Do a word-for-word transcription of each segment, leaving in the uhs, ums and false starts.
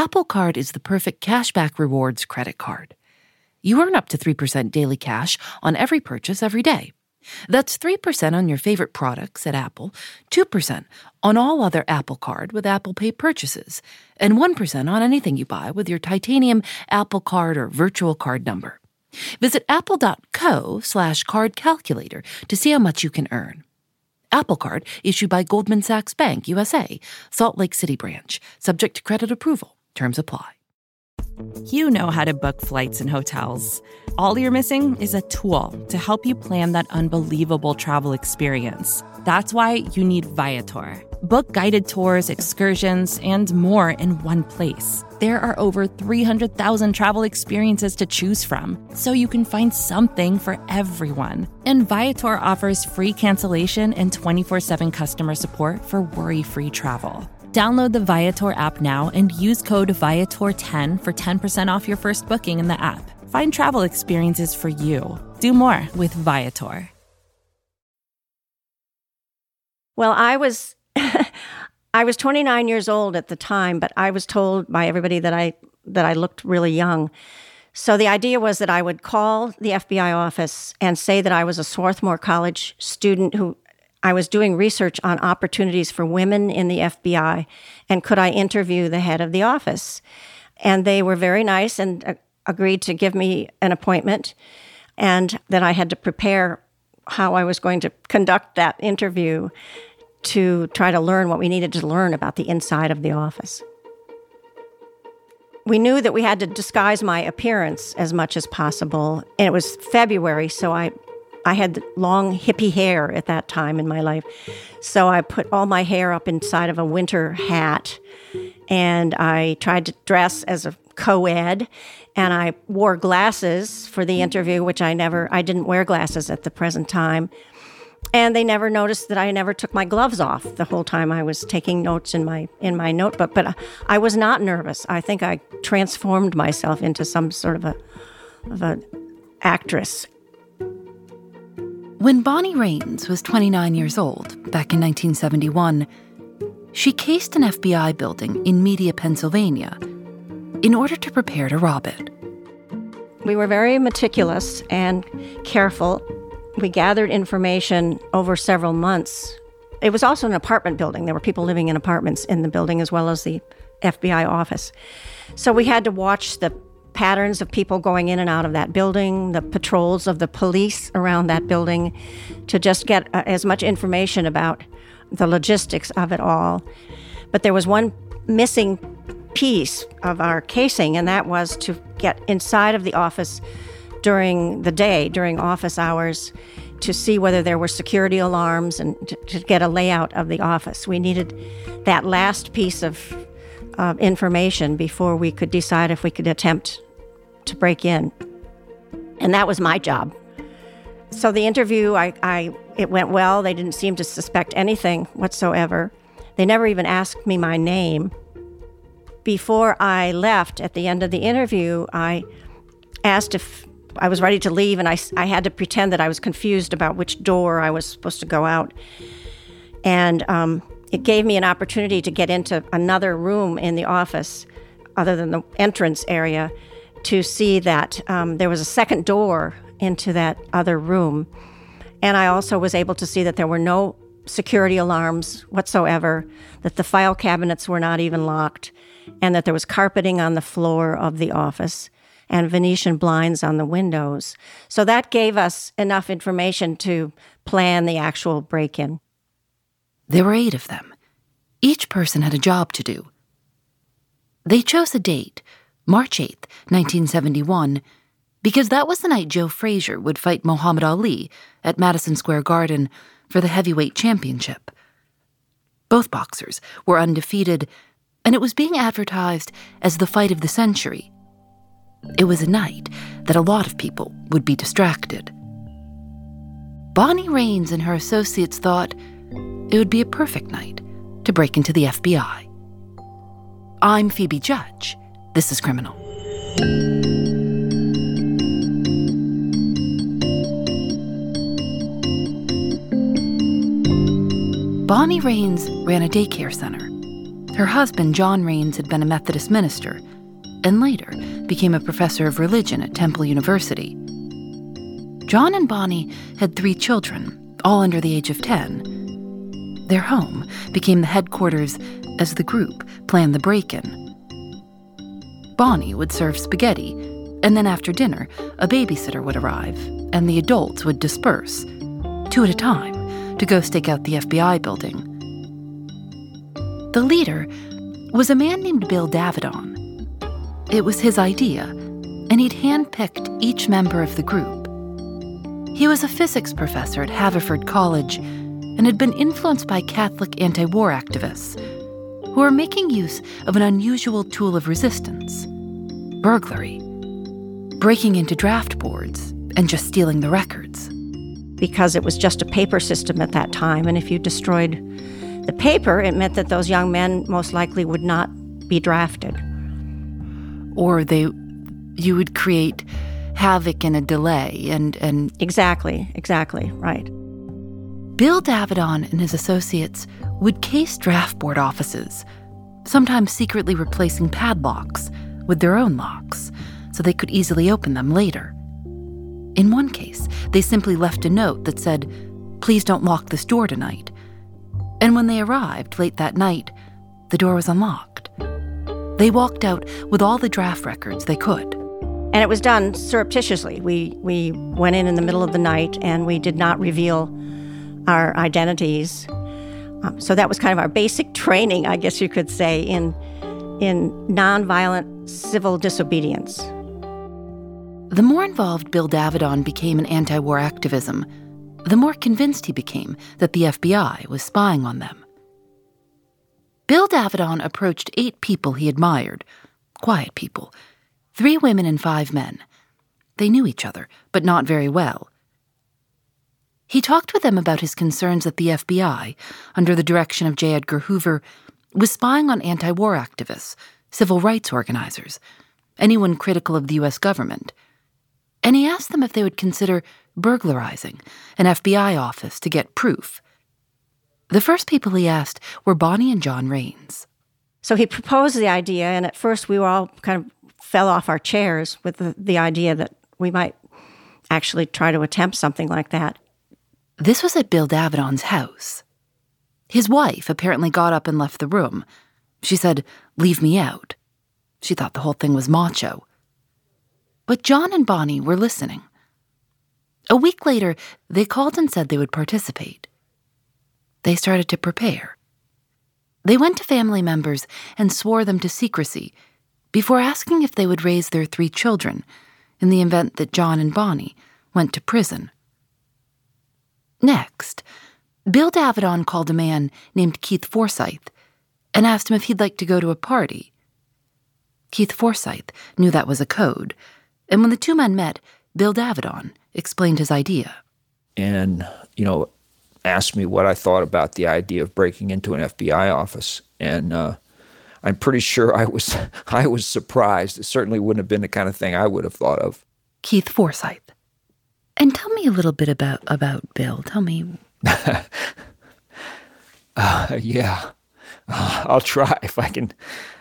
Apple Card is the perfect cashback rewards credit card. You earn up to three percent daily cash on every purchase every day. That's three percent on your favorite products at Apple, two percent on all other Apple Card with Apple Pay purchases, and one percent on anything you buy with your titanium Apple Card or virtual card number. Visit apple.co slash card calculator to see how much you can earn. Apple Card issued by Goldman Sachs Bank, U S A, Salt Lake City branch, subject to credit approval. Terms apply. You know how to book flights and hotels. All you're missing is a tool to help you plan that unbelievable travel experience. That's why you need Viator. Book guided tours, excursions, and more in one place. There are over three hundred thousand travel experiences to choose from, so you can find something for everyone. And Viator offers free cancellation and twenty-four seven customer support for worry-free travel. Download the Viator app now and use code Viator ten for ten percent off your first booking in the app. Find travel experiences for you. Do more with Viator. Well, I was I was twenty-nine years old at the time, but I was told by everybody that I that I looked really young. So the idea was that I would call the F B I office and say that I was a Swarthmore College student who I was doing research on opportunities for women in the F B I, and could I interview the head of the office? And they were very nice and uh, agreed to give me an appointment, and then I had to prepare how I was going to conduct that interview to try to learn what we needed to learn about the inside of the office. We knew that we had to disguise my appearance as much as possible, and it was February, so I I had long hippie hair at that time in my life. So I put all my hair up inside of a winter hat, and I tried to dress as a co-ed, and I wore glasses for the interview, which I never, I didn't wear glasses at the present time. And they never noticed that I never took my gloves off the whole time I was taking notes in my in my notebook. But I was not nervous. I think I transformed myself into some sort of a of an actress. When Bonnie Raines was twenty-nine years old, back in nineteen seventy-one, she cased an F B I building in Media, Pennsylvania, in order to prepare to rob it. We were very meticulous and careful. We gathered information over several months. It was also an apartment building. There were people living in apartments in the building as well as the F B I office. So we had to watch the patterns of people going in and out of that building, the patrols of the police around that building, to just get uh, as much information about the logistics of it all. But there was one missing piece of our casing, and that was to get inside of the office during the day, during office hours, to see whether there were security alarms and to, to get a layout of the office. We needed that last piece of uh, information before we could decide if we could attempt to break in. And that was my job. So the interview, I, I it went well. They didn't seem to suspect anything whatsoever. They never even asked me my name. Before I left at the end of the interview, I asked if I was ready to leave, and I, I had to pretend that I was confused about which door I was supposed to go out. And um, it gave me an opportunity to get into another room in the office, other than the entrance area, to see that um, there was a second door into that other room. And I also was able to see that there were no security alarms whatsoever, that the file cabinets were not even locked, and that there was carpeting on the floor of the office and Venetian blinds on the windows. So that gave us enough information to plan the actual break-in. There were eight of them. Each person had a job to do. They chose a date, March eighth, nineteen seventy-one, because that was the night Joe Frazier would fight Muhammad Ali at Madison Square Garden for the heavyweight championship. Both boxers were undefeated, and it was being advertised as the fight of the century. It was a night that a lot of people would be distracted. Bonnie Raines and her associates thought it would be a perfect night to break into the F B I. I'm Phoebe Judge. This is Criminal. Bonnie Raines ran a daycare center. Her husband, John Raines, had been a Methodist minister and later became a professor of religion at Temple University. John and Bonnie had three children, all under the age of ten. Their home became the headquarters as the group planned the break-in. Bonnie would serve spaghetti, and then after dinner, a babysitter would arrive, and the adults would disperse, two at a time, to go stake out the F B I building. The leader was a man named Bill Davidon. It was his idea, and he'd handpicked each member of the group. He was a physics professor at Haverford College and had been influenced by Catholic anti-war activists who were making use of an unusual tool of resistance, burglary, breaking into draft boards and just stealing the records. Because it was just a paper system at that time, and if you destroyed the paper, it meant that those young men most likely would not be drafted. Or they, you would create havoc and a delay and, and... Exactly, exactly, right. Bill Davidon and his associates would case draft board offices, sometimes secretly replacing padlocks with their own locks so they could easily open them later. In one case, they simply left a note that said, "Please don't lock this door tonight." And when they arrived late that night, the door was unlocked. They walked out with all the draft records they could. And it was done surreptitiously. We we went in in the middle of the night and we did not reveal our identities. Um, so that was kind of our basic training, I guess you could say, in in nonviolent civil disobedience. The more involved Bill Davidon became in anti-war activism, the more convinced he became that the F B I was spying on them. Bill Davidon approached eight people he admired, quiet people, three women and five men. They knew each other, but not very well. He talked with them about his concerns that the F B I, under the direction of J. Edgar Hoover, was spying on anti-war activists, civil rights organizers, anyone critical of the U S government. And he asked them if they would consider burglarizing an F B I office to get proof. The first people he asked were Bonnie and John Raines. So he proposed the idea, and at first we were all kind of fell off our chairs with the, the idea that we might actually try to attempt something like that. This was at Bill Davidon's house. His wife apparently got up and left the room. She said, "Leave me out." She thought the whole thing was macho. But John and Bonnie were listening. A week later, they called and said they would participate. They started to prepare. They went to family members and swore them to secrecy before asking if they would raise their three children in the event that John and Bonnie went to prison. Next, Bill Davidon called a man named Keith Forsyth and asked him if he'd like to go to a party. Keith Forsyth knew that was a code, and when the two men met, Bill Davidon explained his idea. And, you know, asked me what I thought about the idea of breaking into an F B I office. And uh, I'm pretty sure I was I was surprised. It certainly wouldn't have been the kind of thing I would have thought of. Keith Forsyth. And tell me a little bit about, about Bill. Tell me. uh, yeah, uh, I'll try if I can.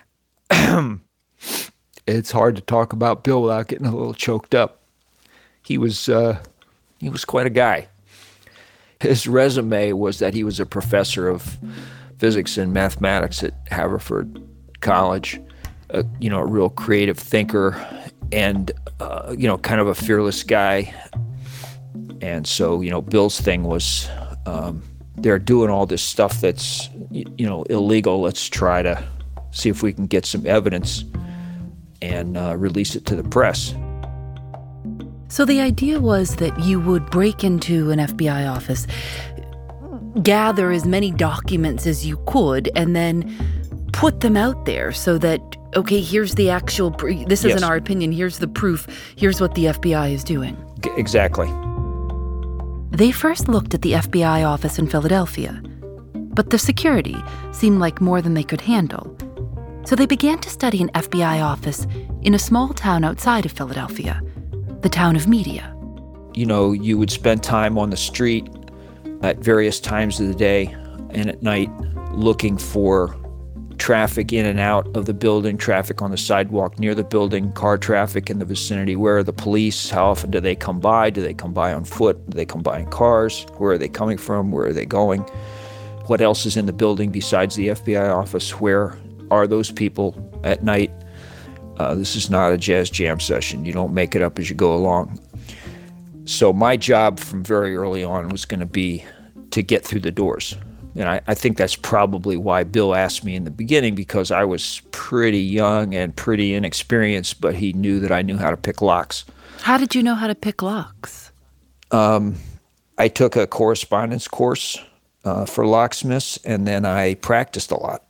It's hard to talk about Bill without getting a little choked up. He was uh, he was quite a guy. His resume was that he was a professor of physics and mathematics at Haverford College, a, you know, a real creative thinker, and uh, you know, kind of a fearless guy. And so, you know, Bill's thing was, um, they're doing all this stuff that's, you know, illegal. Let's try to see if we can get some evidence and uh, release it to the press. So the idea was that you would break into an F B I office, gather as many documents as you could, and then put them out there so that, okay, here's the actual, pr- this isn't Yes. our opinion, here's the proof, here's what the F B I is doing. G- exactly. They first looked at the F B I office in Philadelphia, but the security seemed like more than they could handle. So they began to study an F B I office in a small town outside of Philadelphia, the town of Media. You know, you would spend time on the street at various times of the day and at night looking for traffic in and out of the building, traffic on the sidewalk near the building, car traffic in the vicinity. Where are the police? How often do they come by? Do they come by on foot? Do they come by in cars? Where are they coming from? Where are they going? What else is in the building besides the F B I office? Where are those people at night? Uh, this is not a jazz jam session. You don't make it up as you go along. So my job from very early on was going to be to get through the doors. And I, I think that's probably why Bill asked me in the beginning, because I was pretty young and pretty inexperienced, but he knew that I knew how to pick locks. How did you know how to pick locks? Um, I took a correspondence course uh, for locksmiths, and then I practiced a lot.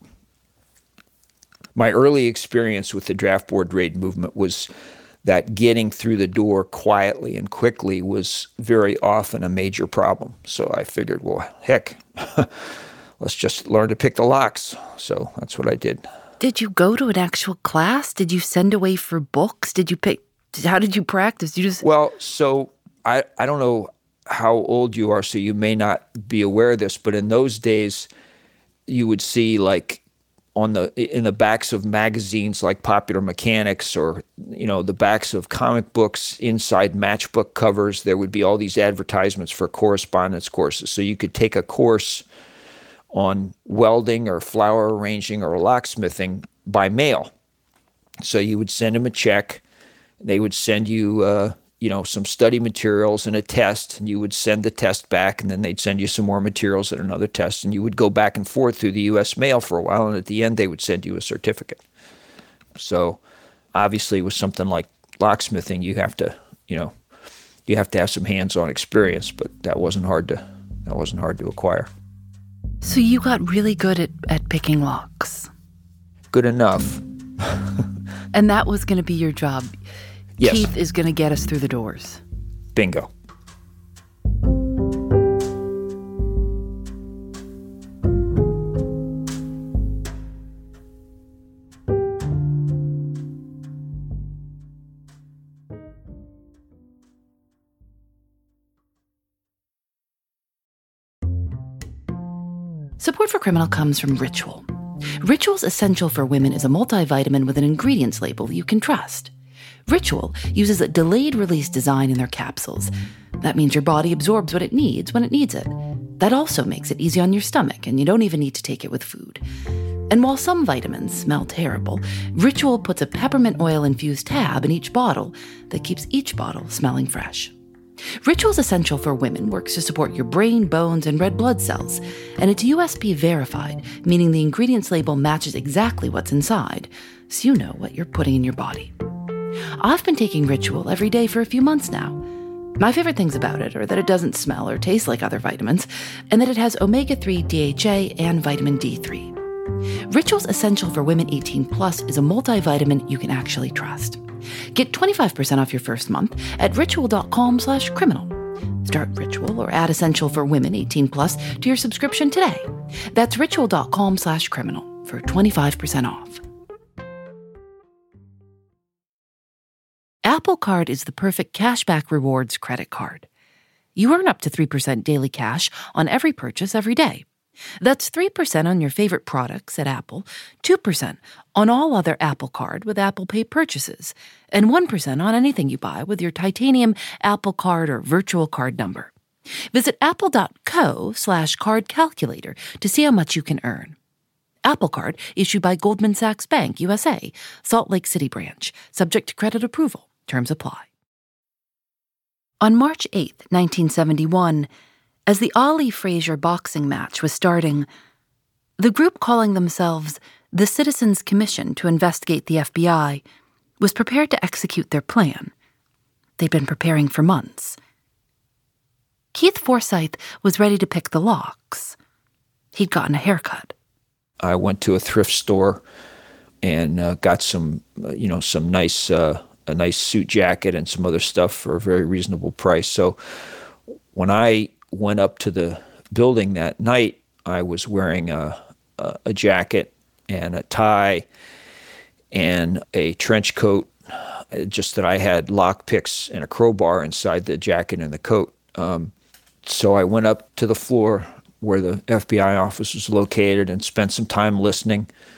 My early experience with the draft board raid movement was that getting through the door quietly and quickly was very often a major problem. So I figured, well, heck, let's just learn to pick the locks. So that's what I did. Did you go to an actual class? Did you send away for books? Did you pick, how did you practice? You just... Well, so I, I don't know how old you are, so you may not be aware of this, but in those days, you would see like on the in the backs of magazines like Popular Mechanics, or you know the backs of comic books, inside matchbook covers, there would be all these advertisements for correspondence courses. So you could take a course on welding or flower arranging or locksmithing by mail. So you would send them a check. They would send you uh, you know some study materials and a test, and you would send the test back, and then they'd send you some more materials and another test, and you would go back and forth through the U S mail for a while, and at the end they would send you a certificate. So obviously with something like locksmithing, you have to, you know, you have to have some hands-on experience, but that wasn't hard to that wasn't hard to acquire. So you got really good at, at picking locks? Good enough. And that was going to be your job? Yes. Keith is going to get us through the doors. Bingo. Support for Criminal comes from Ritual. Ritual's Essential for Women is a multivitamin with an ingredients label you can trust. Ritual uses a delayed-release design in their capsules. That means your body absorbs what it needs when it needs it. That also makes it easy on your stomach, and you don't even need to take it with food. And while some vitamins smell terrible, Ritual puts a peppermint oil-infused tab in each bottle that keeps each bottle smelling fresh. Ritual's Essential for Women works to support your brain, bones, and red blood cells, and it's U S P verified, meaning the ingredients label matches exactly what's inside, so you know what you're putting in your body. I've been taking Ritual every day for a few months now. My favorite things about it are that it doesn't smell or taste like other vitamins, and that it has omega three D H A and vitamin D three. Ritual's Essential for Women eighteen plus is a multivitamin you can actually trust. Get twenty-five percent off your first month at ritual.com slash criminal. Start Ritual or add Essential for Women eighteen plus to your subscription today. That's ritual.com slash criminal for twenty-five percent off. Apple Card is the perfect cashback rewards credit card. You earn up to three percent daily cash on every purchase every day. That's three percent on your favorite products at Apple, two percent on all other Apple Card with Apple Pay purchases, and one percent on anything you buy with your titanium Apple Card or virtual card number. Visit apple.co slash card calculator to see how much you can earn. Apple Card issued by Goldman Sachs Bank, U S A, Salt Lake City branch, subject to credit approval. Terms apply. On March eighth, nineteen seventy-one, as the Ali Frazier boxing match was starting, the group calling themselves the Citizens Commission to investigate the F B I was prepared to execute their plan. They'd been preparing for months. Keith Forsyth was ready to pick the locks. He'd gotten a haircut. I went to a thrift store and uh, got some, uh, you know, some nice, uh, a nice suit jacket and some other stuff for a very reasonable price. So when I went up to the building that night, I was wearing a, a, a jacket and a tie and a trench coat, just that I had lock picks and a crowbar inside the jacket and the coat. Um, so I went up to the floor where the F B I office was located and spent some time listening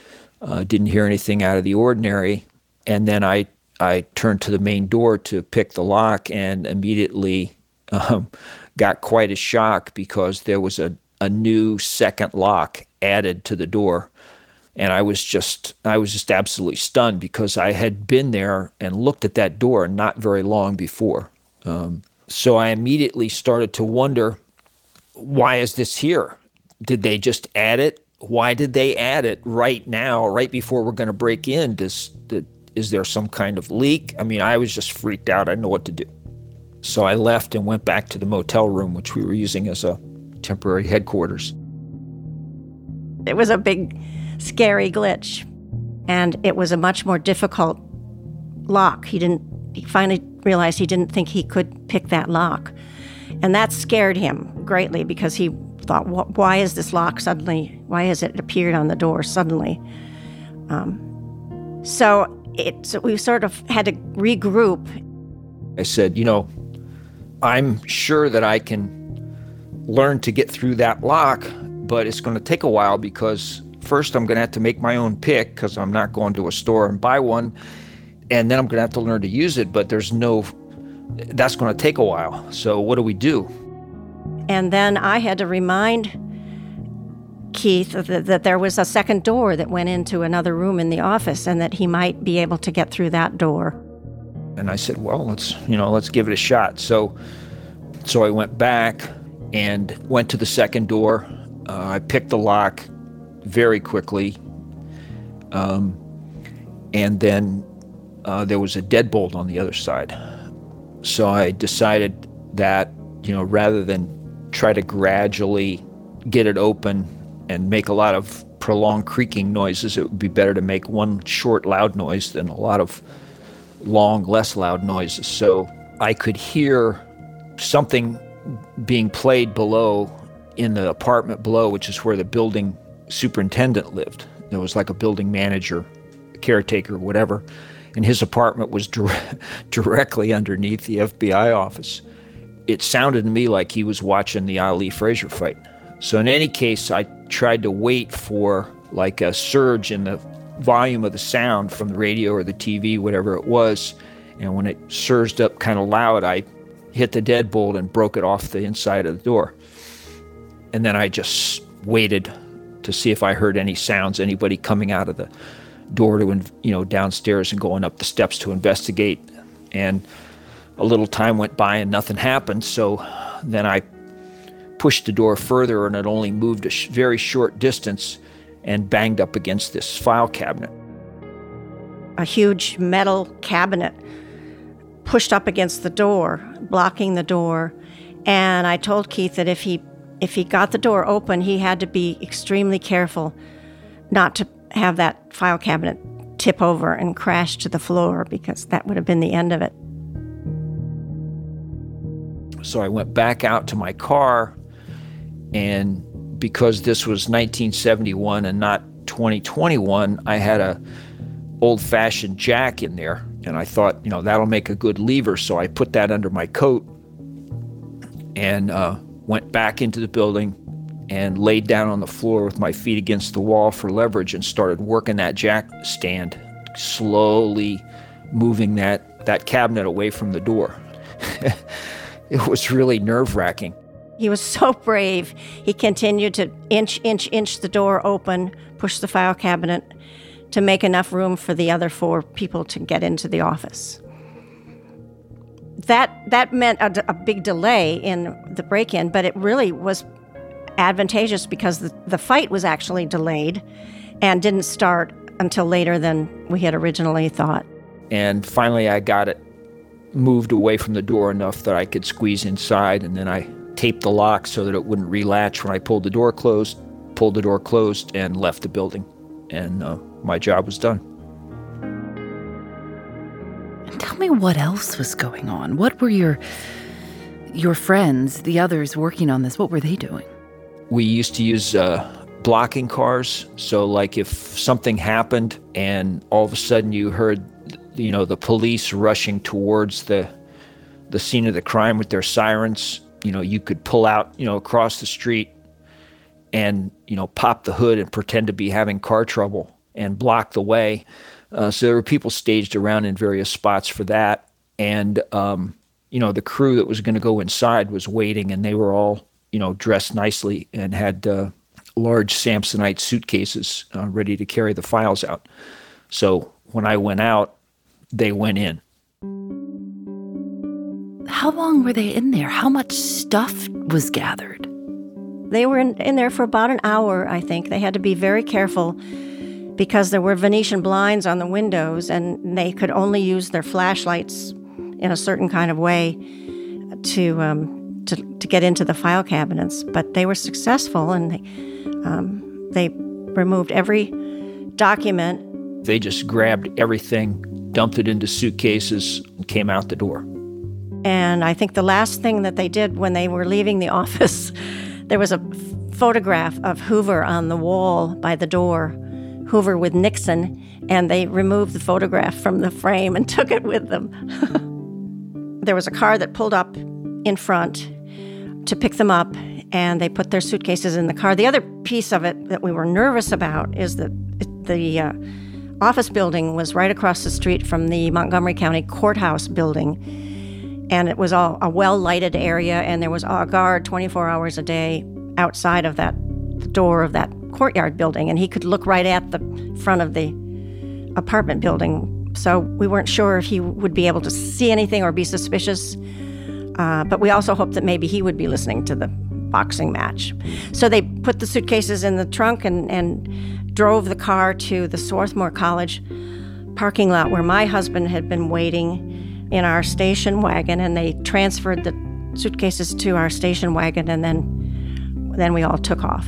Uh, didn't hear anything out of the ordinary. And then I, I turned to the main door to pick the lock and immediately um, got quite a shock because there was a, a new second lock added to the door. And I was just I was just absolutely stunned because I had been there and looked at that door not very long before. Um, so I immediately started to wonder, why is this here? Did they just add it? Why did they add it right now, right before we're going to break in? Does, did, is there some kind of leak? I mean, I was just freaked out. I didn't know what to do. So I left and went back to the motel room, which we were using as a temporary headquarters. It was a big, scary glitch, and it was a much more difficult lock. He didn't. He finally realized he didn't think he could pick that lock, and that scared him greatly because he thought, "Why is this lock suddenly? Why has it appeared on the door suddenly?" Um, so it. So we sort of had to regroup. I said, "You know, I'm sure that I can learn to get through that lock, but it's going to take a while because first I'm going to have to make my own pick because I'm not going to a store and buy one, and then I'm going to have to learn to use it, but there's no, that's going to take a while. So what do we do?" And then I had to remind Keith that, that there was a second door that went into another room in the office and that he might be able to get through that door. And I said, well, let's, you know, let's give it a shot. So, so I went back and went to the second door. Uh, I picked the lock very quickly. Um, and then uh, there was a deadbolt on the other side. So I decided that, you know, rather than try to gradually get it open and make a lot of prolonged creaking noises, it would be better to make one short loud noise than a lot of long, less loud noises. So I could hear something being played below in the apartment below, which is where the building superintendent lived. There was like a building manager, a caretaker, whatever, and his apartment was dire- directly underneath the F B I office. It sounded to me like he was watching the Ali Frazier fight. So in any case, I tried to wait for like a surge in the volume of the sound from the radio or the T V, whatever it was, and when it surged up kind of loud, I hit the deadbolt and broke it off the inside of the door. And then I just waited to see if I heard any sounds, anybody coming out of the door to, you know, downstairs and going up the steps to investigate. And a little time went by and nothing happened. So then I pushed the door further and it only moved a sh- very short distance and banged up against this file cabinet. A huge metal cabinet pushed up against the door, blocking the door. And I told Keith that if he if he got the door open, he had to be extremely careful not to have that file cabinet tip over and crash to the floor, because that would have been the end of it. So I went back out to my car, and because this was nineteen seventy-one and not twenty twenty-one, I had a old-fashioned jack in there, and I thought, you know, that'll make a good lever. So I put that under my coat and uh, went back into the building and laid down on the floor with my feet against the wall for leverage and started working that jack stand, slowly moving that, that cabinet away from the door. It was really nerve-wracking. He was so brave. He continued to inch, inch, inch the door open, push the file cabinet to make enough room for the other four people to get into the office. That that meant a, a big delay in the break-in, but it really was advantageous because the, the fight was actually delayed and didn't start until later than we had originally thought. And finally I got it moved away from the door enough that I could squeeze inside, and then I taped the lock so that it wouldn't relatch when I pulled the door closed, pulled the door closed, and left the building. And uh, my job was done. And tell me what else was going on. What were your your friends, the others working on this, what were they doing? We used to use uh, blocking cars. So like if something happened and all of a sudden you heard, you know, the police rushing towards the the scene of the crime with their sirens, you know, you could pull out, you know, across the street and, you know, pop the hood and pretend to be having car trouble and block the way. Uh, so there were people staged around in various spots for that. And, um, you know, the crew that was going to go inside was waiting, and they were all, you know, dressed nicely and had uh, large Samsonite suitcases uh, ready to carry the files out. So when I went out, they went in. How long were they in there? How much stuff was gathered? They were in, in there for about an hour, I think. They had to be very careful because there were Venetian blinds on the windows, and they could only use their flashlights in a certain kind of way to um, to, to get into the file cabinets. But they were successful, and they, um, they removed every document. They just grabbed everything, dumped it into suitcases, and came out the door. And I think the last thing that they did when they were leaving the office, there was a photograph of Hoover on the wall by the door, Hoover with Nixon, and they removed the photograph from the frame and took it with them. There was a car that pulled up in front to pick them up, and they put their suitcases in the car. The other piece of it that we were nervous about is that the uh, office building was right across the street from the Montgomery County Courthouse building, and it was all a well-lighted area, and there was a guard twenty-four hours a day outside of that the door of that courtyard building, and he could look right at the front of the apartment building. So we weren't sure if he would be able to see anything or be suspicious, uh, but we also hoped that maybe he would be listening to the boxing match. So they put the suitcases in the trunk and, and drove the car to the Swarthmore College parking lot where my husband had been waiting in our station wagon, and they transferred the suitcases to our station wagon, and then then we all took off.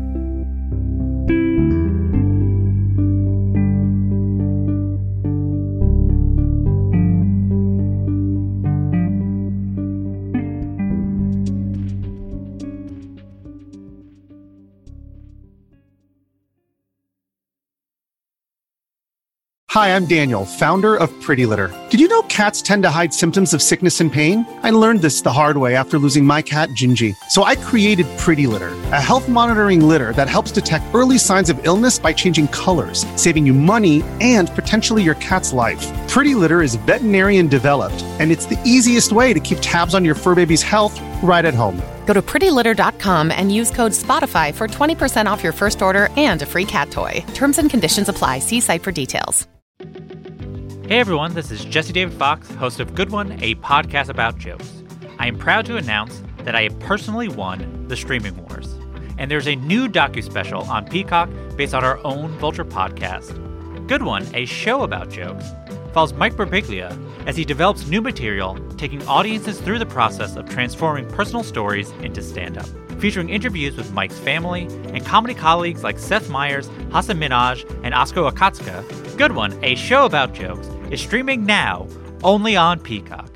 Hi, I'm Daniel, founder of Pretty Litter. Did you know cats tend to hide symptoms of sickness and pain? I learned this the hard way after losing my cat, Gingy. So I created Pretty Litter, a health monitoring litter that helps detect early signs of illness by changing colors, saving you money and potentially your cat's life. Pretty Litter is veterinarian developed, and it's the easiest way to keep tabs on your fur baby's health right at home. Go to pretty litter dot com and use code SPOTIFY for twenty percent off your first order and a free cat toy. Terms and conditions apply. See site for details. Hey everyone, this is Jesse David Fox, host of Good One, a podcast about jokes. I am proud to announce that I have personally won the Streaming Wars. And there's a new docu-special on Peacock based on our own Vulture podcast. Good One, a show about jokes, follows Mike Birbiglia as he develops new material, taking audiences through the process of transforming personal stories into stand-up. Featuring interviews with Mike's family and comedy colleagues like Seth Meyers, Hasan Minhaj, and Asko Akatsuka, Good One, a show about jokes, is streaming now only on Peacock.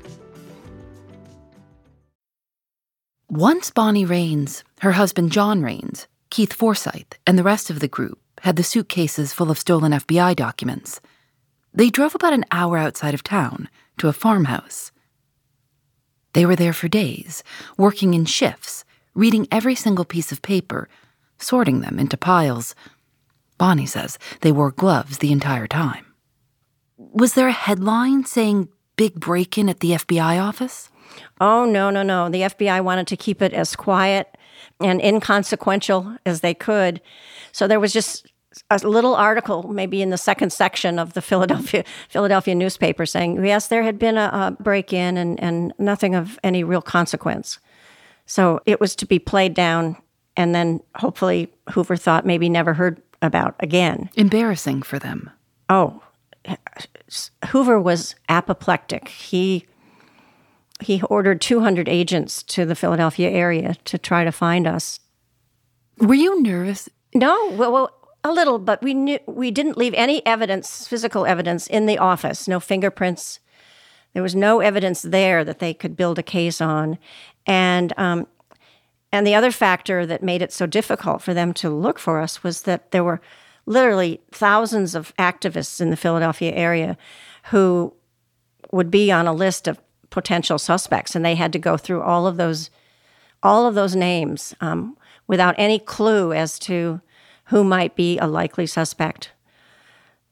Once Bonnie Raines, her husband John Raines, Keith Forsyth, and the rest of the group had the suitcases full of stolen F B I documents, they drove about an hour outside of town to a farmhouse. They were there for days, working in shifts, reading every single piece of paper, sorting them into piles. Bonnie says they wore gloves the entire time. Was there a headline saying big break-in at the F B I office? Oh, no, no, no. The F B I wanted to keep it as quiet and inconsequential as they could. So there was just a little article, maybe in the second section of the Philadelphia Philadelphia newspaper, saying, yes, there had been a, a break-in and, and nothing of any real consequence. So it was to be played down, and then hopefully Hoover thought maybe never heard about again. Embarrassing for them. Oh, Hoover was apoplectic. He he ordered two hundred agents to the Philadelphia area to try to find us. Were you nervous? No, well, well a little, but we knew we didn't leave any evidence, physical evidence, in the office. No fingerprints. There was no evidence there that they could build a case on, and um, and the other factor that made it so difficult for them to look for us was that there were literally thousands of activists in the Philadelphia area who would be on a list of potential suspects, and they had to go through all of those, all of those names um, without any clue as to who might be a likely suspect.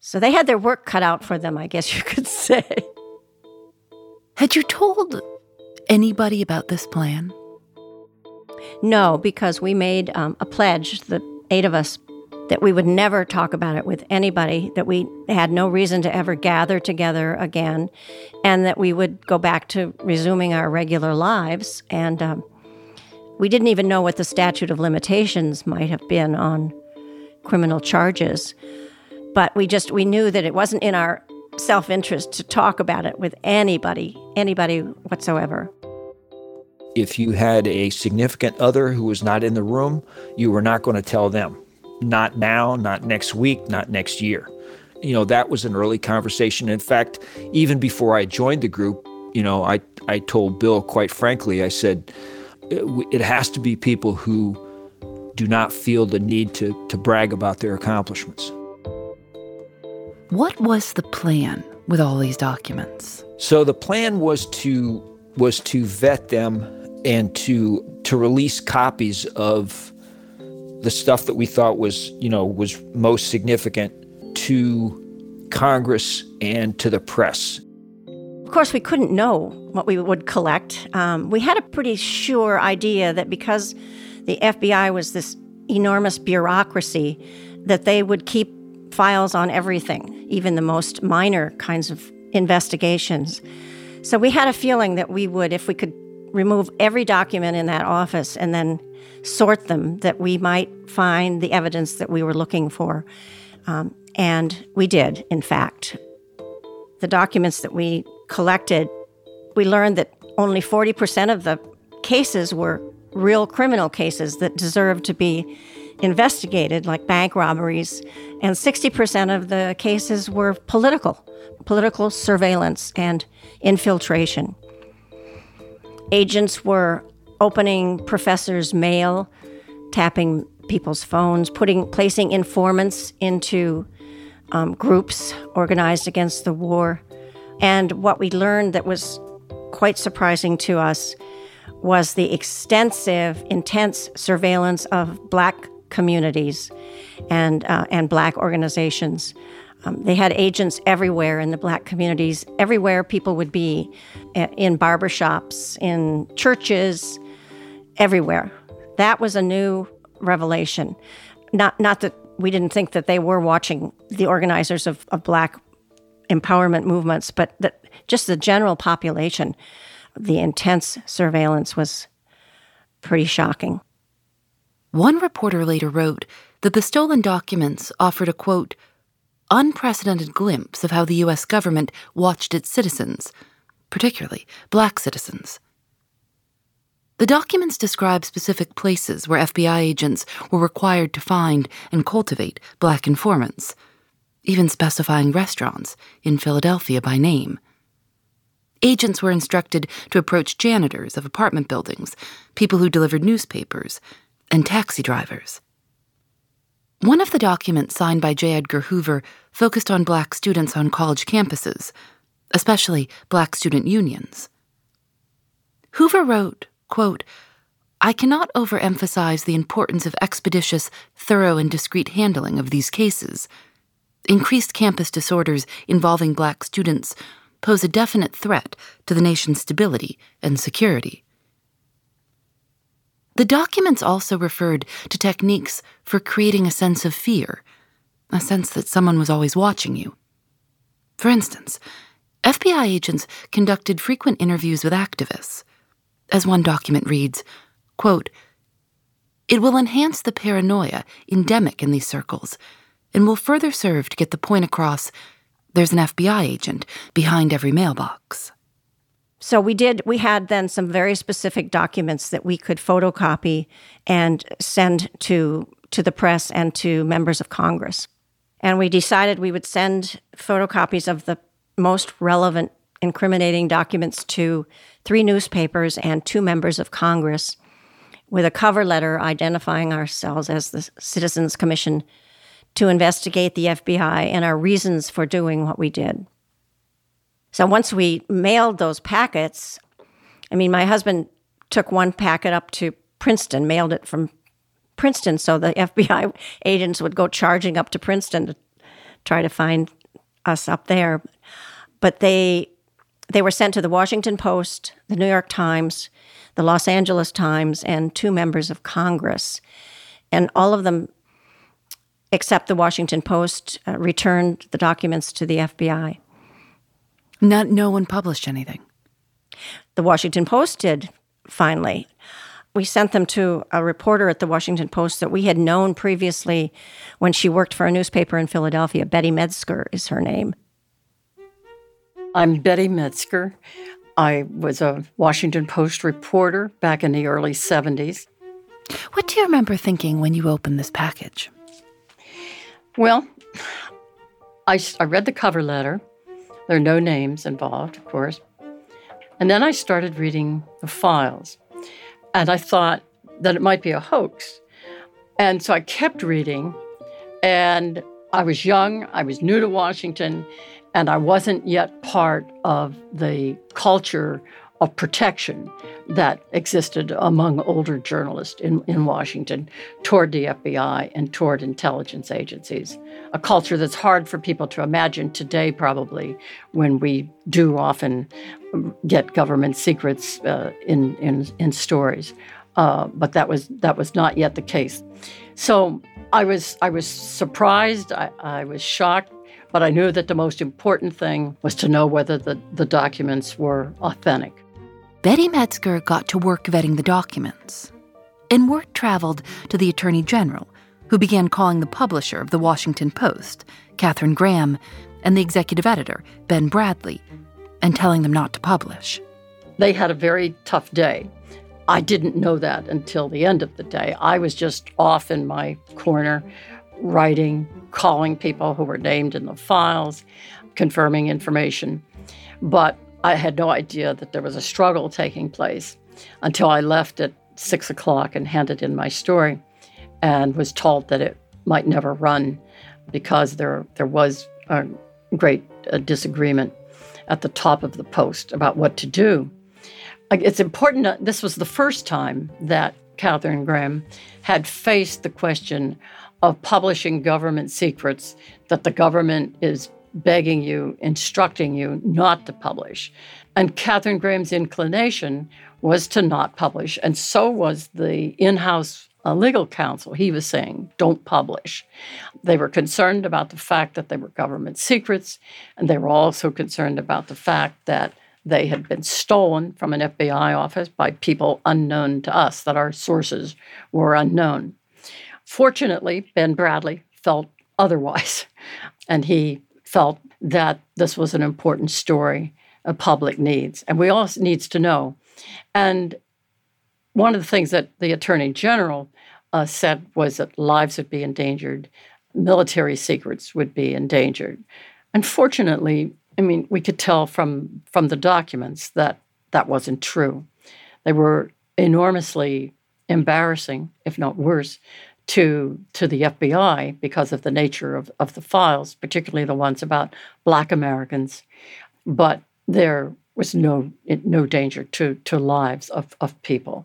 So they had their work cut out for them, I guess you could say. Had you told anybody about this plan? No, because we made um, a pledge, the eight of us, that we would never talk about it with anybody, that we had no reason to ever gather together again, and that we would go back to resuming our regular lives. And um, we didn't even know what the statute of limitations might have been on criminal charges. But we just, we knew that it wasn't in our self-interest to talk about it with anybody, anybody whatsoever. If you had a significant other who was not in the room, you were not going to tell them. Not now, not next week, not next year. You know, that was an early conversation. In fact, even before I joined the group, you know, I, I told Bill, quite frankly, I said, it has to be people who do not feel the need to, to brag about their accomplishments. What was the plan with all these documents? So the plan was to was to vet them and to to release copies of the stuff that we thought was, you know, was most significant to Congress and to the press. Of course, we couldn't know what we would collect. Um, we had a pretty sure idea that because the F B I was this enormous bureaucracy, that they would keep files on everything, even the most minor kinds of investigations. So we had a feeling that we would, if we could remove every document in that office and then sort them, that we might find the evidence that we were looking for. Um, and we did, in fact. The documents that we collected, we learned that only forty percent of the cases were real criminal cases that deserved to be investigated, like bank robberies, and sixty percent of the cases were political, political surveillance and infiltration. Agents were opening professors' mail, tapping people's phones, putting, placing informants into um, groups organized against the war. And what we learned that was quite surprising to us was the extensive, intense surveillance of Black communities and uh, and Black organizations. Um, they had agents everywhere in the Black communities, everywhere people would be, in barbershops, in churches, everywhere. That was a new revelation. Not not that we didn't think that they were watching the organizers of, of Black empowerment movements, but that just the general population, the intense surveillance was pretty shocking. One reporter later wrote that the stolen documents offered a, quote, unprecedented glimpse of how the U S government watched its citizens, particularly Black citizens. The documents describe specific places where F B I agents were required to find and cultivate Black informants, even specifying restaurants in Philadelphia by name. Agents were instructed to approach janitors of apartment buildings, people who delivered newspapers, and taxi drivers. One of the documents signed by J. Edgar Hoover focused on Black students on college campuses, especially Black student unions. Hoover wrote, quote, I cannot overemphasize the importance of expeditious, thorough, and discreet handling of these cases. Increased campus disorders involving Black students pose a definite threat to the nation's stability and security. The documents also referred to techniques for creating a sense of fear, a sense that someone was always watching you. For instance, F B I agents conducted frequent interviews with activists. As one document reads, quote, it will enhance the paranoia endemic in these circles and will further serve to get the point across there's an F B I agent behind every mailbox. So we did, we had then some very specific documents that we could photocopy and send to, to the press and to members of Congress. And we decided we would send photocopies of the most relevant incriminating documents to three newspapers and two members of Congress with a cover letter identifying ourselves as the Citizens Commission to investigate the F B I and our reasons for doing what we did. So once we mailed those packets, I mean, my husband took one packet up to Princeton, mailed it from Princeton, so the F B I agents would go charging up to Princeton to, try to find us up there. But they they were sent to the Washington Post, the New York Times, the Los Angeles Times, and two members of Congress. And all of them, except the Washington Post, uh, returned the documents to the F B I. Not, no one published anything. The Washington Post did, finally. We sent them to a reporter at the Washington Post that we had known previously when she worked for a newspaper in Philadelphia. Betty Metzger is her name. I'm Betty Metzger. I was a Washington Post reporter back in the early seventies. What do you remember thinking when you opened this package? Well, I, I read the cover letter. There are no names involved, of course. And then I started reading the files. And I thought that it might be a hoax. And so I kept reading. And I was young. I was new to Washington. And I wasn't yet part of the culture of protection that existed among older journalists in, in Washington toward the F B I and toward intelligence agencies. A culture that's hard for people to imagine today, probably, when we do often get government secrets uh, in, in in stories. Uh, but that was that was not yet the case. So I was I was surprised. I, I was shocked. But I knew that the most important thing was to know whether the, the documents were authentic. Betty Metzger got to work vetting the documents. And word traveled to the Attorney General, who began calling the publisher of the Washington Post, Katharine Graham, and the executive editor, Ben Bradlee, and telling them not to publish. They had a very tough day. I didn't know that until the end of the day. I was just off in my corner, writing, calling people who were named in the files, confirming information. But I had no idea that there was a struggle taking place until I left at six o'clock and handed in my story and was told that it might never run because there, there was a great uh, disagreement at the top of the Post about what to do. It's important, to, this was the first time that Katharine Graham had faced the question of publishing government secrets that the government is begging you, instructing you not to publish. And Katharine Graham's inclination was to not publish, and so was the in-house uh, legal counsel. He was saying, don't publish. They were concerned about the fact that they were government secrets, and they were also concerned about the fact that they had been stolen from an F B I office by people unknown to us, that our sources were unknown. Fortunately, Ben Bradlee felt otherwise, and he felt that this was an important story a public needs, and we all needs to know. And one of the things that the Attorney General uh, said was that lives would be endangered, military secrets would be endangered. Unfortunately, I mean, we could tell from, from the documents that that wasn't true. They were enormously embarrassing, if not worse, to to the F B I because of the nature of, of the files, particularly the ones about Black Americans. But there was no no danger to, to lives of, of people.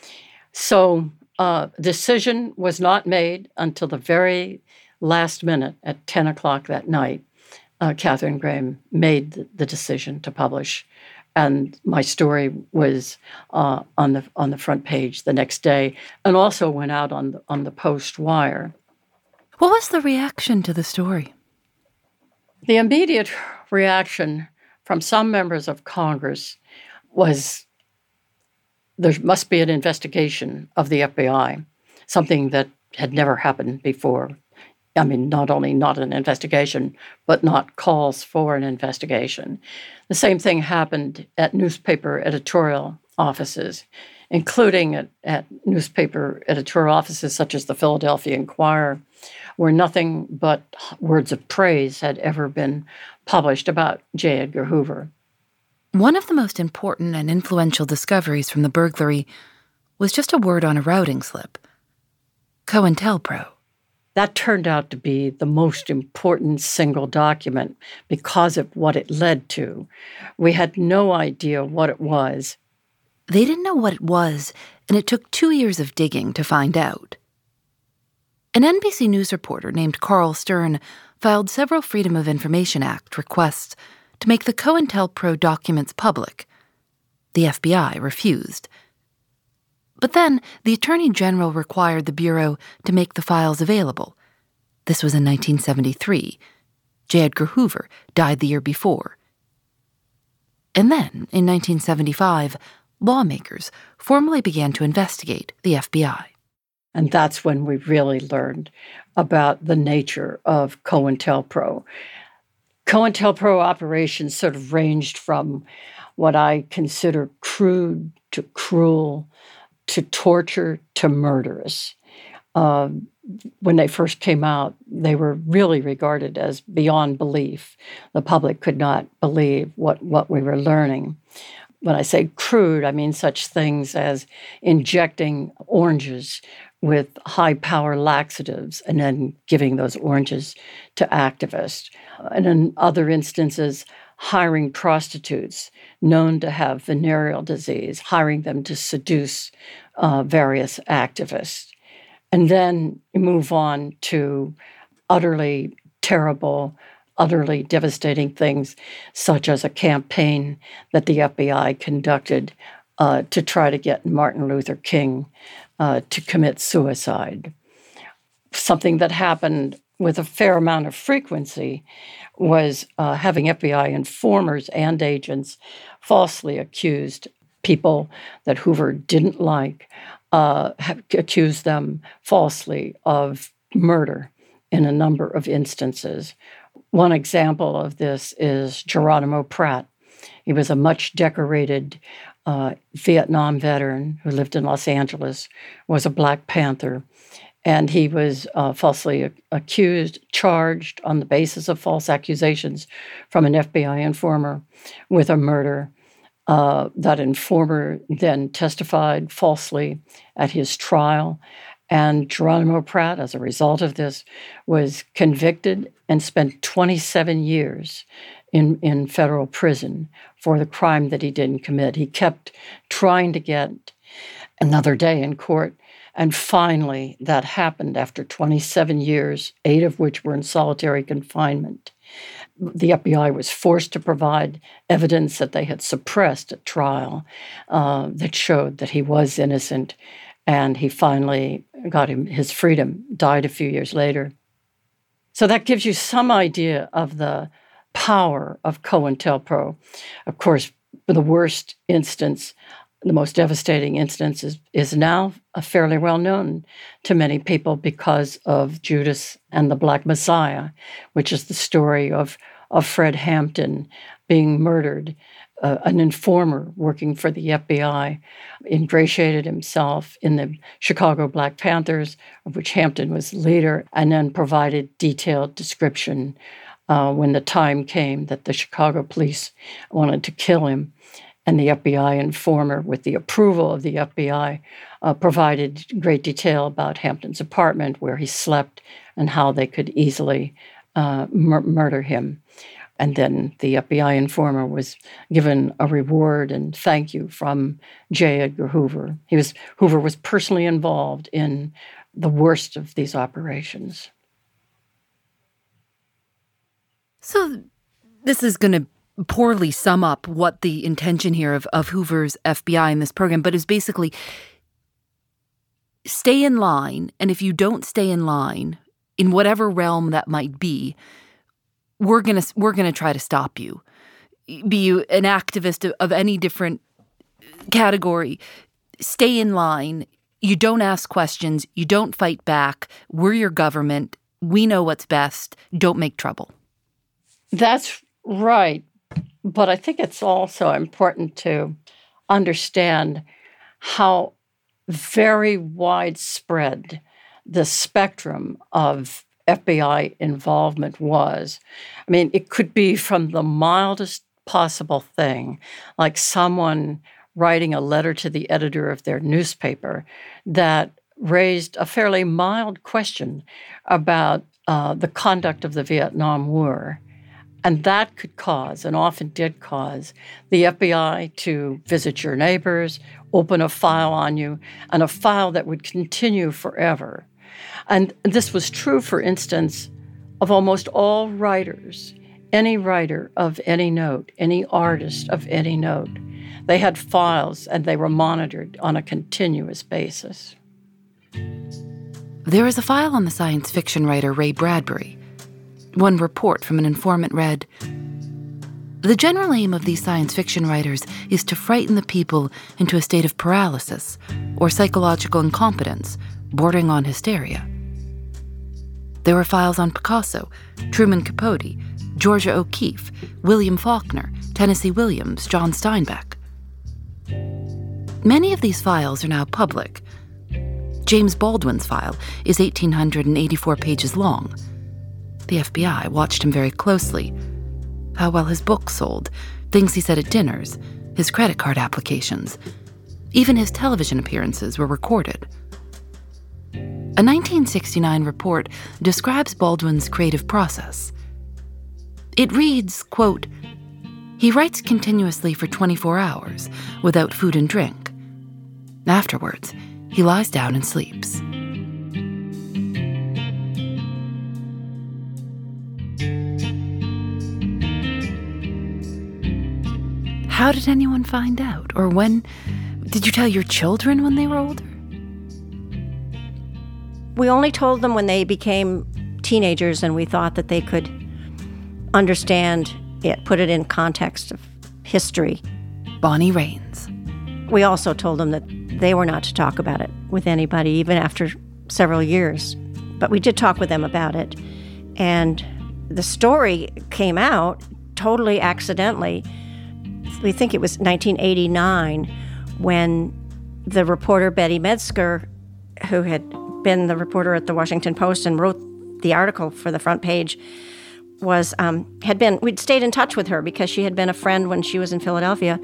So uh, decision was not made until the very last minute at ten o'clock that night. Uh, Katharine Graham made the, the decision to publish. And my story was uh, on the on the front page the next day, and also went out on the, on the Post wire. What was the reaction to the story? The immediate reaction from some members of Congress was there must be an investigation of the F B I, something that had never happened before. I mean, not only not an investigation, but not calls for an investigation. The same thing happened at newspaper editorial offices, including at, at newspaper editorial offices such as the Philadelphia Inquirer, where nothing but words of praise had ever been published about J. Edgar Hoover. One of the most important and influential discoveries from the burglary was just a word on a routing slip. COINTELPRO. That turned out to be the most important single document because of what it led to. We had no idea what it was. They didn't know what it was, and it took two years of digging to find out. An N B C News reporter named Carl Stern filed several Freedom of Information Act requests to make the COINTELPRO documents public. The F B I refused. But then the Attorney General required the Bureau to make the files available. This was in nineteen seventy-three. J. Edgar Hoover died the year before. And then, in nineteen seventy-five, lawmakers formally began to investigate the F B I. And that's when we really learned about the nature of COINTELPRO. COINTELPRO operations sort of ranged from what I consider crude to cruel to torture to murderous. Uh, when they first came out, they were really regarded as beyond belief. The public could not believe what, what we were learning. When I say crude, I mean such things as injecting oranges with high-power laxatives and then giving those oranges to activists. And in other instances, hiring prostitutes known to have venereal disease, hiring them to seduce uh, various activists. And then move on to utterly terrible, utterly devastating things, such as a campaign that the F B I conducted uh, to try to get Martin Luther King uh, to commit suicide. Something that happened with a fair amount of frequency was uh, having F B I informers and agents falsely accused people that Hoover didn't like, uh, have accused them falsely of murder in a number of instances. One example of this is Geronimo Pratt. He was a much decorated uh, Vietnam veteran who lived in Los Angeles, was a Black Panther, and he was uh, falsely accused, charged on the basis of false accusations from an F B I informer with a murder. Uh, that informer then testified falsely at his trial, and Geronimo Pratt, as a result of this, was convicted and spent twenty-seven years in, in federal prison for the crime that he didn't commit. He kept trying to get another day in court, and finally that happened after twenty-seven years, eight of which were in solitary confinement. The F B I was forced to provide evidence that they had suppressed at trial uh, that showed that he was innocent, and he finally got him his freedom, died a few years later. So that gives you some idea of the power of COINTELPRO. Of course, the worst instance, the most devastating instance is, is now fairly well known to many people because of Judas and the Black Messiah, which is the story of, of Fred Hampton being murdered. Uh, an informer working for the F B I ingratiated himself in the Chicago Black Panthers, of which Hampton was the leader, and then provided detailed description uh, when the time came that the Chicago police wanted to kill him. And the F B I informer, with the approval of the F B I, uh, provided great detail about Hampton's apartment, where he slept, and how they could easily uh, mur- murder him. And then the F B I informer was given a reward and thank you from J. Edgar Hoover. He was Hoover was personally involved in the worst of these operations. So this is going to poorly sum up what the intention here of, of Hoover's F B I in this program, but is basically stay in line, and if you don't stay in line, in whatever realm that might be, we're gonna we're gonna try to stop you. Be you an activist of, of any different category, stay in line. You don't ask questions. You don't fight back. We're your government. We know what's best. Don't make trouble. That's right. But I think it's also important to understand how very widespread the spectrum of F B I involvement was. I mean, it could be from the mildest possible thing, like someone writing a letter to the editor of their newspaper that raised a fairly mild question about uh, the conduct of the Vietnam War. And that could cause, and often did cause, the F B I to visit your neighbors, open a file on you, and a file that would continue forever. And this was true, for instance, of almost all writers, any writer of any note, any artist of any note. They had files and they were monitored on a continuous basis. There is a file on the science fiction writer Ray Bradbury. One report from an informant read, "The general aim of these science fiction writers is to frighten the people into a state of paralysis or psychological incompetence bordering on hysteria." There were files on Picasso, Truman Capote, Georgia O'Keeffe, William Faulkner, Tennessee Williams, John Steinbeck. Many of these files are now public. James Baldwin's file is one thousand eight hundred eighty-four pages long. The F B I watched him very closely. How well his books sold, things he said at dinners, his credit card applications. Even his television appearances were recorded. A nineteen sixty-nine report describes Baldwin's creative process. It reads, quote, "He writes continuously for twenty-four hours without food and drink. Afterwards, he lies down and sleeps." How did anyone find out? Or when? Did you tell your children when they were older? We only told them when they became teenagers and we thought that they could understand it, put it in context of history. Bonnie Raines. We also told them that they were not to talk about it with anybody, even after several years. But we did talk with them about it. And the story came out totally accidentally. We think it was nineteen eighty-nine when the reporter Betty Metzger, who had been the reporter at the Washington Post and wrote the article for the front page, was um, had been, we'd stayed in touch with her because she had been a friend when she was in Philadelphia.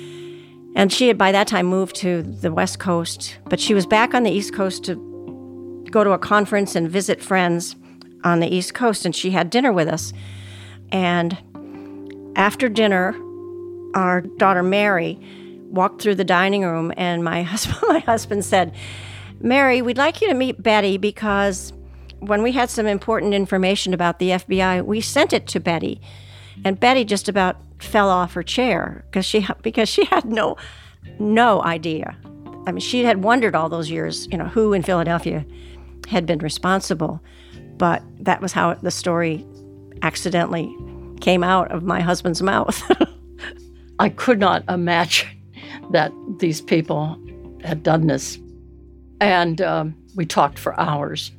And she had by that time moved to the West Coast, but she was back on the East Coast to go to a conference and visit friends on the East Coast, and she had dinner with us. And after dinner, our daughter Mary walked through the dining room, and my husband, my husband said, "Mary, we'd like you to meet Betty because when we had some important information about the F B I, we sent it to Betty." And Betty just about fell off her chair because she because she had no no idea. I mean, she had wondered all those years, you know, who in Philadelphia had been responsible. But that was how the story accidentally came out of my husband's mouth. I could not imagine that these people had done this. And um, we talked for hours.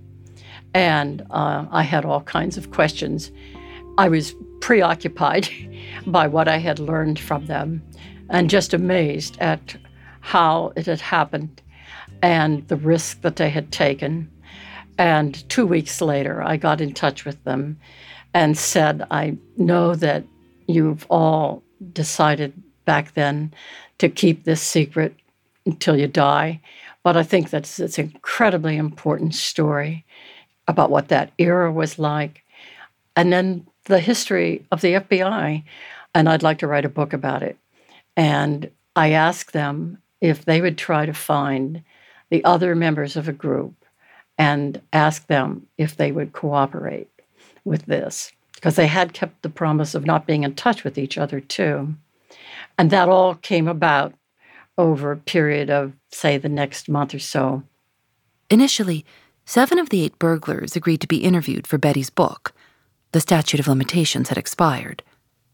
And uh, I had all kinds of questions. I was preoccupied by what I had learned from them and just amazed at how it had happened and the risk that they had taken. And two weeks later, I got in touch with them and said, "I know that you've all decided back then to keep this secret until you die, but I think that's it's an incredibly important story about what that era was like, and then the history of the F B I, and I'd like to write a book about it." And I asked them if they would try to find the other members of a group and ask them if they would cooperate with this, because they had kept the promise of not being in touch with each other too. And that all came about over a period of, say, the next month or so. Initially, seven of the eight burglars agreed to be interviewed for Betty's book. The statute of limitations had expired.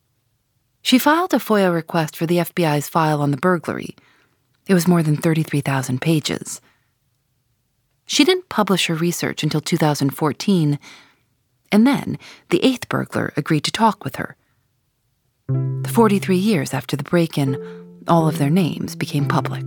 She filed a FOIA request for the F B I's file on the burglary. It was more than thirty-three thousand pages. She didn't publish her research until two thousand fourteen, and then the eighth burglar agreed to talk with her. forty-three years after the break-in, all of their names became public.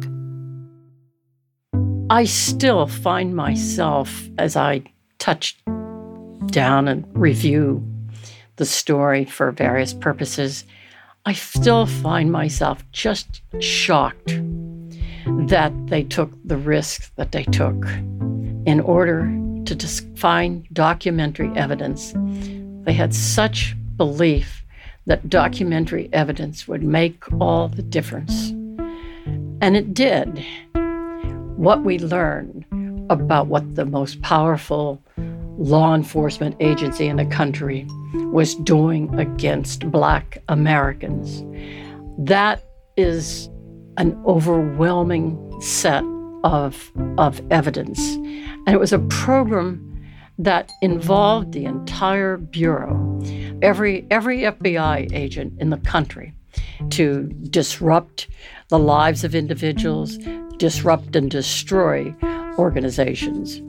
I still find myself, as I touch down and review the story for various purposes, I still find myself just shocked that they took the risk that they took in order to dis- find documentary evidence. They had such belief that documentary evidence would make all the difference. And it did. What we learned about what the most powerful law enforcement agency in the country was doing against Black Americans. That is an overwhelming set of, of evidence. And it was a program that involved the entire Bureau, every, every F B I agent in the country, to disrupt the lives of individuals, disrupt and destroy organizations.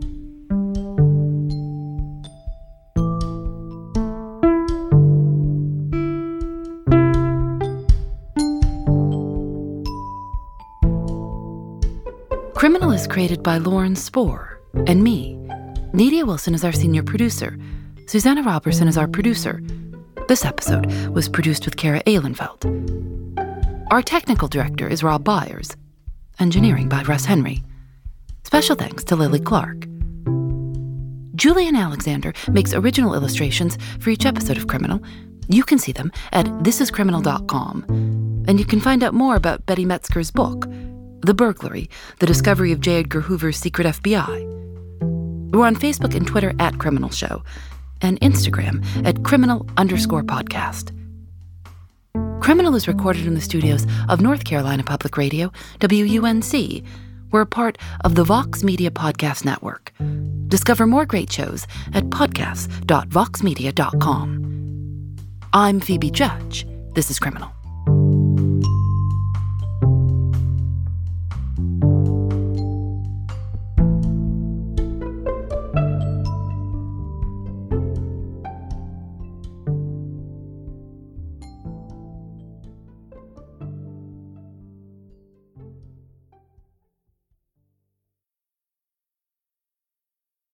Criminal is created by Lauren Spohr and me. Nadia Wilson is our senior producer. Susanna Robertson is our producer. This episode was produced with Kara Ehlenfeld. Our technical director is Rob Byers. Engineering by Russ Henry. Special thanks to Lily Clark. Julian Alexander makes original illustrations for each episode of Criminal. You can see them at this is criminal dot com. And you can find out more about Betty Metzger's book, The Burglary, The Discovery of J. Edgar Hoover's Secret F B I. We're on Facebook and Twitter at Criminal Show, and Instagram at criminal underscore podcast. Criminal is recorded in the studios of North Carolina Public Radio, W U N C. We're a part of the Vox Media Podcast Network. Discover more great shows at podcasts dot vox media dot com. I'm Phoebe Judge. This is Criminal.